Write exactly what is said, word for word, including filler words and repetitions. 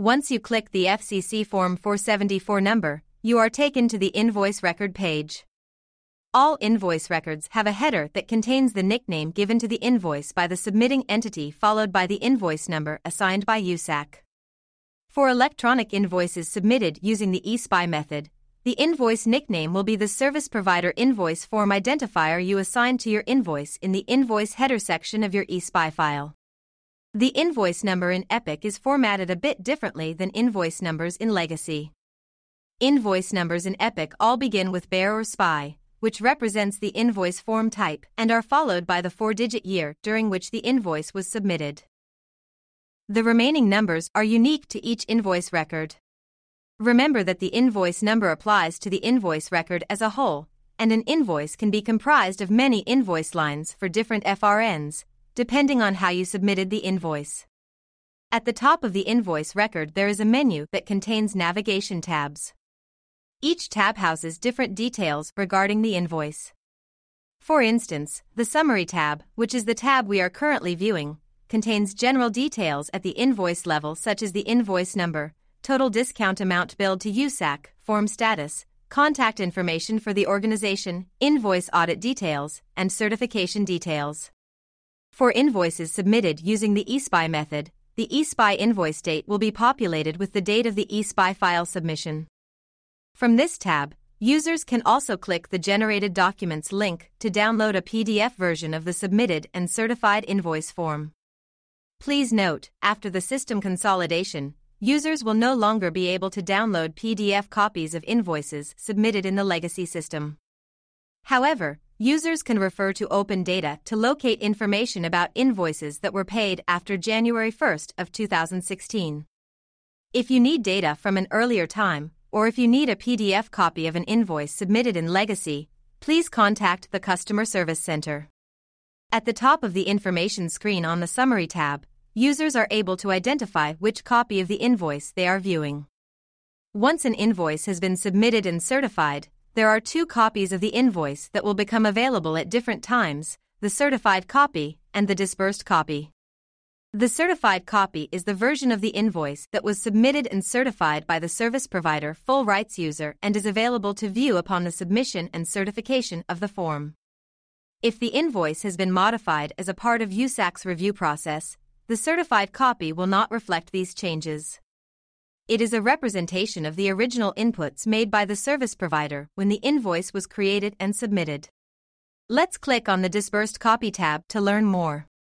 Once you click the F C C Form four seventy-four number, you are taken to the invoice record page. All invoice records have a header that contains the nickname given to the invoice by the submitting entity followed by the invoice number assigned by U S A C. For electronic invoices submitted using the E S P I method, the invoice nickname will be the service provider invoice form identifier you assign to your invoice in the invoice header section of your E S P I file. The invoice number in Epic is formatted a bit differently than invoice numbers in Legacy. Invoice numbers in Epic all begin with bear or S P I, which represents the invoice form type, and are followed by the four-digit year during which the invoice was submitted. The remaining numbers are unique to each invoice record. Remember that the invoice number applies to the invoice record as a whole, and an invoice can be comprised of many invoice lines for different F R Ns, depending on how you submitted the invoice. At the top of the invoice record there is a menu that contains navigation tabs. Each tab houses different details regarding the invoice. For instance, the Summary tab, which is the tab we are currently viewing, contains general details at the invoice level such as the invoice number, total discount amount billed to U S A C, form status, contact information for the organization, invoice audit details, and certification details. For invoices submitted using the E S P I method, the E S P I invoice date will be populated with the date of the E S P I file submission. From this tab, users can also click the Generated Documents link to download a P D F version of the submitted and certified invoice form. Please note, after the system consolidation, users will no longer be able to download P D F copies of invoices submitted in the legacy system. However, users can refer to Open Data to locate information about invoices that were paid after January first of two thousand sixteen. If you need data from an earlier time, or if you need a P D F copy of an invoice submitted in Legacy, please contact the Customer Service Center. At the top of the information screen on the Summary tab, users are able to identify which copy of the invoice they are viewing. Once an invoice has been submitted and certified, there are two copies of the invoice that will become available at different times, the certified copy and the disbursed copy. The certified copy is the version of the invoice that was submitted and certified by the service provider full rights user and is available to view upon the submission and certification of the form. If the invoice has been modified as a part of U S A C's review process, the certified copy will not reflect these changes. It is a representation of the original inputs made by the service provider when the invoice was created and submitted. Let's click on the Disbursed Copy tab to learn more.